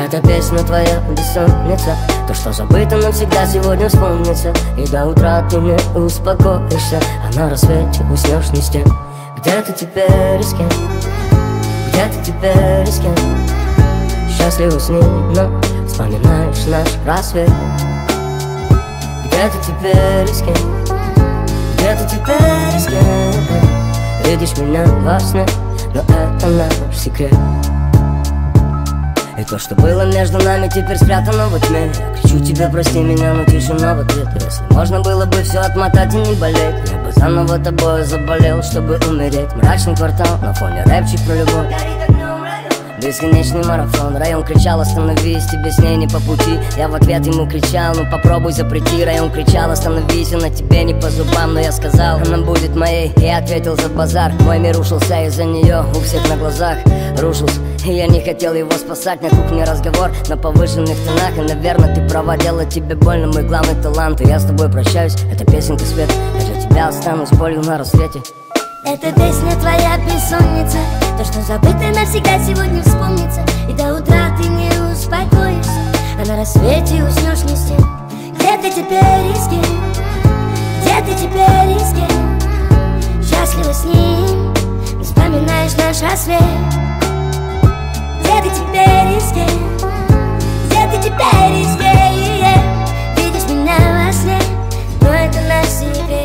Эта песня твоя бессонница, то, что забыто навсегда сегодня вспомнится. И до утра ты не успокоишься, а на рассвете уснешь ни с тем. Где ты теперь и с кем? Где ты теперь и с кем? Счастливо с ним, но вспоминаешь наш рассвет. Где ты теперь и с кем? Где ты теперь и с кем? Видишь меня во сне, но это наш секрет. И то, что было между нами, теперь спрятано во тьме. Я кричу тебе, прости меня, но тишина в ответ. Если можно было бы все отмотать и не болеть, я бы заново тобой заболел, чтобы умереть. Мрачный квартал, на фоне рэпчик про любовь. Бесконечный марафон. Район кричал: остановись, тебе с ней не по пути. Я в ответ ему кричал: ну попробуй запрети. Район кричал: остановись, она тебе не по зубам. Но я сказал: она будет моей, и ответил за базар. Мой мир рушился из-за нее, у всех на глазах рушился. И я не хотел его спасать. На кухне разговор на повышенных тонах. И, наверное, ты права, делать тебе больно мой главный талант. И я с тобой прощаюсь, это песенка свет. Я для тебя останусь болью на рассвете. Эта песня твоя бессонница, то, что забыто навсегда сегодня вспомнится. И до утра ты не успокоишься, а на рассвете уснешь не с тем. Где ты теперь и с кем? Где ты теперь и с кем? Счастлива с ним, но вспоминаешь наш рассвет. Где ты теперь и с кем? Где ты теперь и с кем? Видишь меня во сне, но это наш секрет.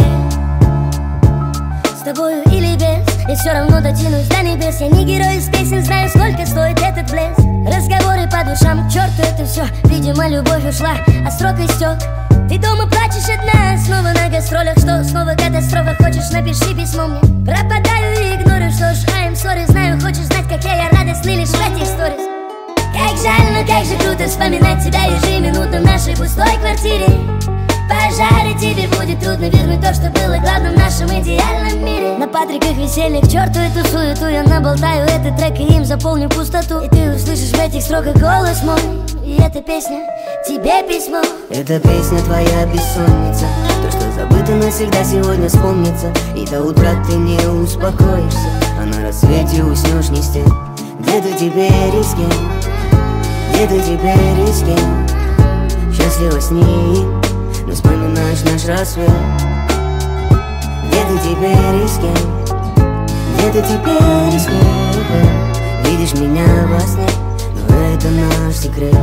С тобою или без, я все равно дотянусь до небес. Я не герой из песен, знаю, сколько стоит этот блеск. Разговоры по душам, к черту это все. Видимо, любовь ушла, а срок истек. Ты дома плачешь одна, снова на гастролях. Что, снова катастрофа? Хочешь, напиши письмо мне. Пропадаю и игнорю, что ж, I'm sorry. Знаю, хочешь знать, какая я радостный лишь в этих сторис. Как жаль, но как же круто вспоминать тебя ежеминутно в нашей пустой квартире. Пожары тебе будет трудно вернуть то, что было главным в нашем идеальном мире. На патриках веселье, к черту эту суету. Я наболтаю этот трек и им заполню пустоту. И ты услышишь в этих строках голос мой. И эта песня тебе письмо. Эта песня твоя бессонница, то, что забыто навсегда сегодня вспомнится. И до утра ты не успокоишься, а на рассвете уснешь не с тем. Где ты теперь и с кем? Где ты теперь и с кем? Счастлива с ним, но вспоминаешь наш рассвет. Где ты теперь и с кем? Где ты теперь и с кем? Видишь меня во сне, но это наш секрет.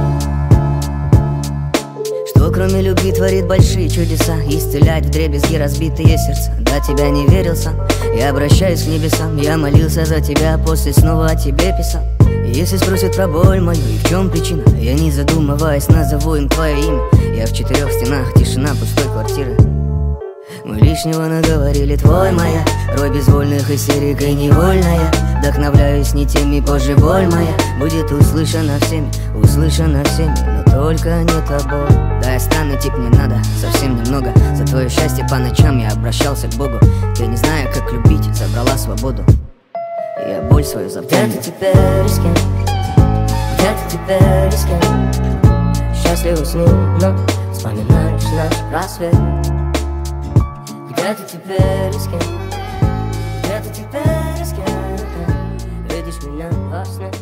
Что кроме любви творит большие чудеса, исцелять вдребезги разбитые сердца. До тебя не верил сам, я обращаюсь к небесам. Я молился за тебя, после снова о тебе писал. И если спросят про боль мою и в чем причина, я не задумываясь назову им твое имя. Я в 4 стенах, тишина пустой квартиры. Мы лишнего наговорили, твой моя рой безвольных истерик и невольная. Вдохновляюсь не теми, позже боль моя будет услышана всеми, но только не тобой. Да, я странный тип, не надо совсем немного. За твое счастье по ночам я обращался к Богу. Ты, не зная, как любить, забрала свободу. Я боль свою запомнил. Где ты теперь и с кем? Где ты теперь и с кем? Счастлива с ним, но вспоминаешь наш рассвет. Где ты теперь и с кем? Где ты теперь и с кем? Видишь меня во сне.